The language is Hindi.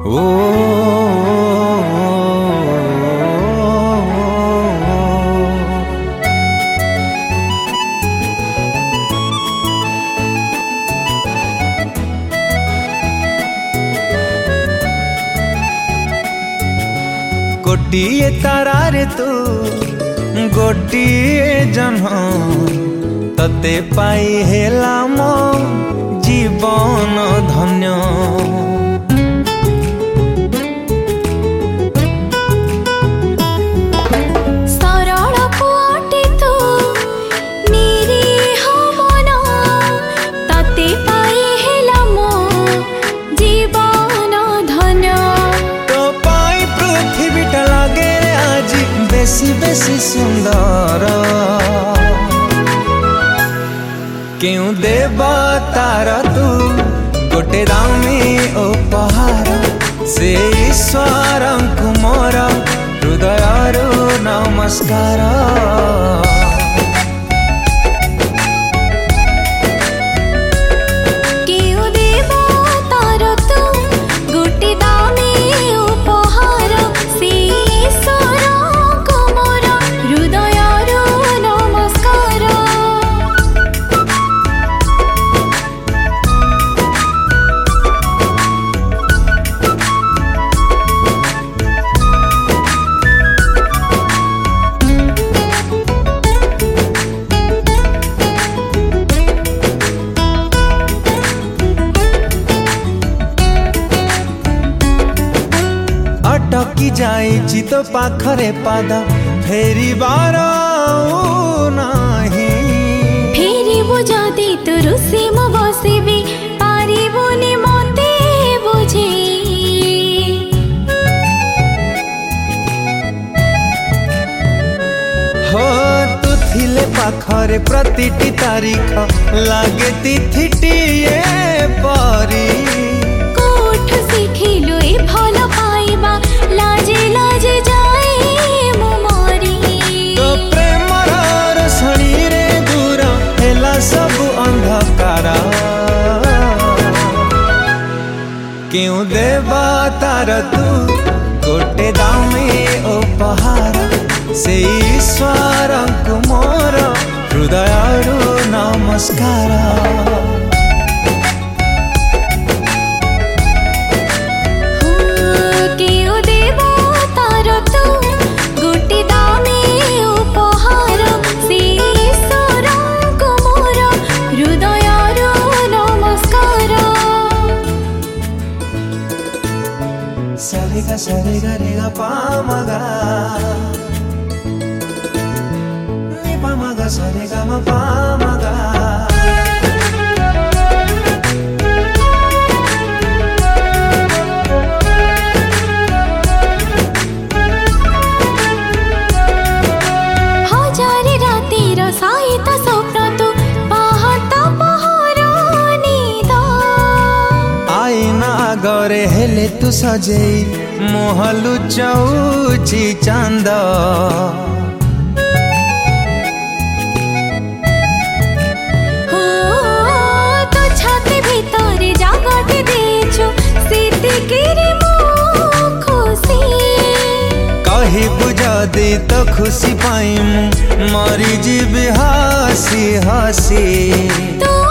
ओ गोटिए तारारे तू गोटिए जन्म तते पाई हेला मो जीवन धन्य। सरल पुआटी तू निरीह मन तते पाई हेला मो जीवन धन्य। तो पाई पृथ्वीटा लगे आज बेसी बेसी सुंदर क्यों देवा तार तू गोटे दामी उपहार से ईश्वर को मोर हृदय नमस्कार। अटकी जाइछि तो पाखरे पाद फेरी बार नाही। फेरी बुझाती तो रुसी मो बसिबी पारिबोनी मते बुझे। हो तू थिले पाखरे प्रतिटी तारीख लागे तिथिटिए परी। कोठ शिखिलु ए भल पाइबा लाजे लाजे जाए मो मरी। तो प्रेमर रसणी रे दूर हेला सब अंधकार क्यों देवा तार तू गोटे दामी उपहार से ईश्वर को मोर हृदय नमस्कार। सरेगा सरेगा रेगा पामगा नी पामगा सरेगा म पामगा। हजारे रातिर साहित स्वप्न तू पाहत पहर निद। आईना गरे हेले तू सजेई मोहलु चौची चांद। हो तो छाती भीतर जागटे देछु सीतिकिरी मो खुशी। कही बुझा दे तो खुशी पाई मरी जीवी हसी हसी।